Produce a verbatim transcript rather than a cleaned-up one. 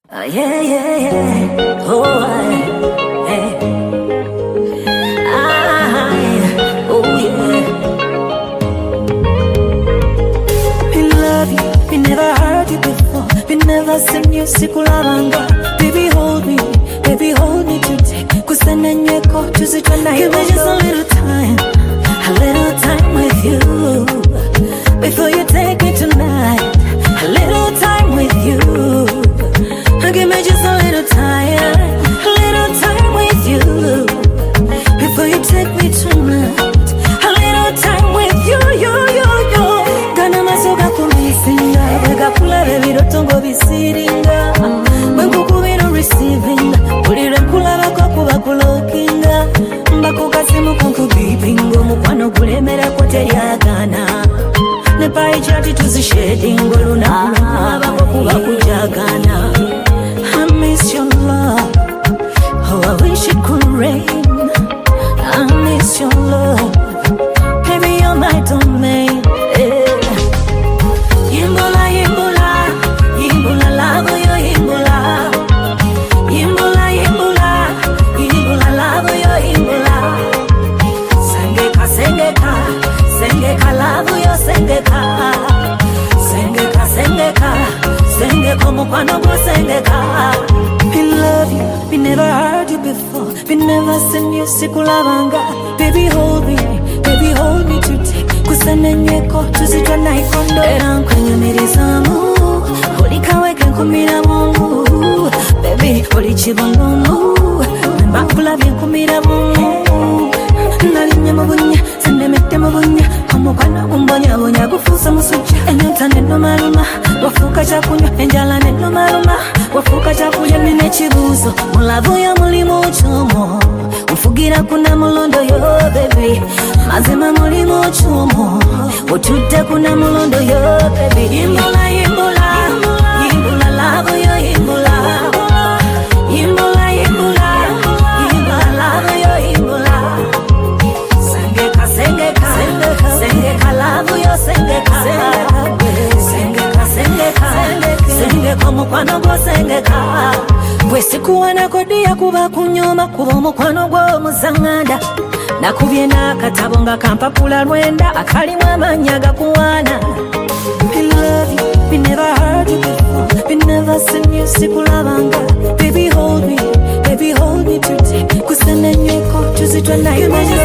Uh, yeah, yeah, yeah. Oh, I, hey. I, oh, yeah. We love you, we never heard you before. We never seen you, sikulabanga. Baby, hold me, baby, hold me today. Kusana nyeko, tuzi tonight. Give me just a little time, a little time with you. Before you take me tonight, a little time with you. Give me just a little time, a little time with you. Before you take me tonight, a little time with you, you, you, you. Gana masoga kumisinga, wega kula bebi rotongo bisiringa. Wengu kubino receiving, ulire kula bako kuba kulokinga. Mbako kasimu kunku bipingo, mukwano kulemera kote ya gana. Nepa ichati tuzi shedingo, luna kula bako kuba kujagana. I miss your love, oh I wish it could rain. I miss your love, baby you're my domain, yeah. Yimbula, yimbula, yimbula love yo yimbula. Yimbula, yimbula, yimbula love yo yimbula. Sengeka, sengeka, sengeka love yo sengeka. Sengeka, sengeka, sengeka mukwano go sengeka. We love you, we never heard you before. We never seen you, sikulabanga. Baby hold me, baby hold me today. Kusana nyeko, tuzitwa na ikondo. Era kwenye mirizamu, ulikaweke kumira mungu. Baby, ulichibongomu, mbakula vya kumira mungu. Nalinye mabunya, sendemete mabunya. Kamukana umbonya, bonya gufusa musuja. Enyota neno maruma, wafuka chakunyo. Enjala neno maruma, wafuka chakunyo. Nene chibuzo, mulavu ya mulimu uchomo. Ufugira kuna mulondo yo baby. Mazima mulimu uchomo. Utute kuna mulondo yo baby. Yimbula, yimbula, yimbula love yo yimbula. Yimbula, yimbula, yimbula love yo yimbula. Sengeka, sengeka, sengeka love yo sengeka. Sengeka, sengeka, sengeka mukwano go sengeka. Bwesi kuwana kodia kuba kunyoma, kuba mukwano go muzanganda. Nakubye n'akatabo nga kampapula lwenda, akalimu amannya kuwana. We love you, we never heard you before. We never seen you, sikulabanga. Baby hold me, baby hold me today. Kusana nyeko, tuzitwa na ikondo.